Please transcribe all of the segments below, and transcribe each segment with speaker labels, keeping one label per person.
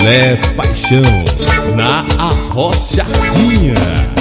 Speaker 1: Zé Paixão, na Arrochadinha.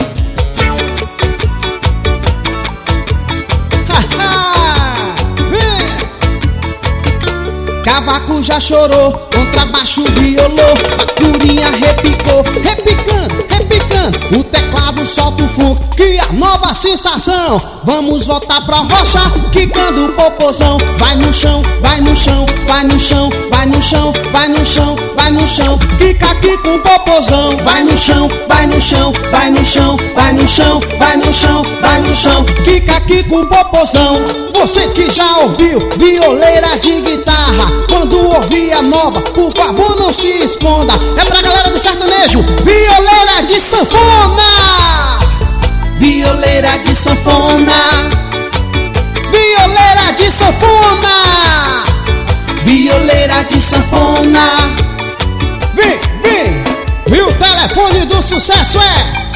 Speaker 2: Cavaco já chorou, contrabaixo violou, bacurinha repicou, repicando, repicando. O teclado solta o funk, que a nova sensação. Vamos voltar pra rocha, quicando o popozão. Vai no chão, vai no chão, vai no chão, vai no chão, vai no chão, vai no chão. Quica aqui com o popozão. Vai no chão, vai no chão, vai no chão, vai no chão, vai no chão, vai no chão. Quica aqui com o popozão. Você que já ouviu violeira de guitarra, quando ouvir a nova, por favor não se esconda. É pra galera do sertanejo, violeira de sanfona. Violeira de sanfona. Violeira de sanfona. Violeira de sanfona. Vem, vem. E o telefone do sucesso é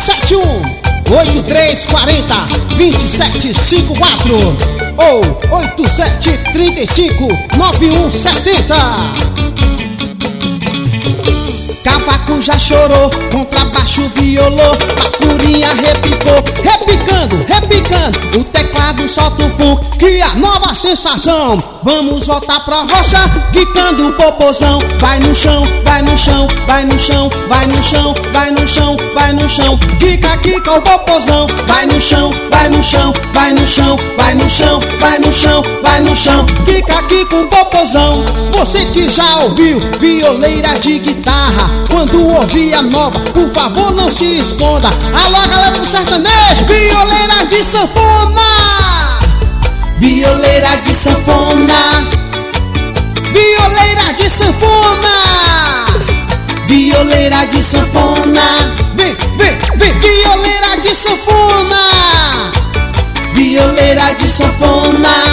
Speaker 2: 71-8340-2754 ou 8735-9170. Cavaco já chorou, contrabaixo violou, bacurinha repicou, repicando, repicando. O teclado solta o funk, que a nova sensação. Vamos voltar pra rocha, quicando o popozão. Vai no chão, vai no chão, vai no chão, vai no chão, vai no chão, vai no chão. Quica, quica o popozão. Vai no chão, vai no chão, vai no chão, vai no chão, vai no chão, vai no chão. Quica aqui com o popozão. Você que já ouviu violeira de guitarra, quando ouvir a nova, por favor não se esconda. Alô galera do sertanejo, violeira de sanfona. Violeira de sanfona. Violeira de sanfona. Violeira de sanfona. Vem, vem, vem, violeira de sanfona. Violeira de sanfona.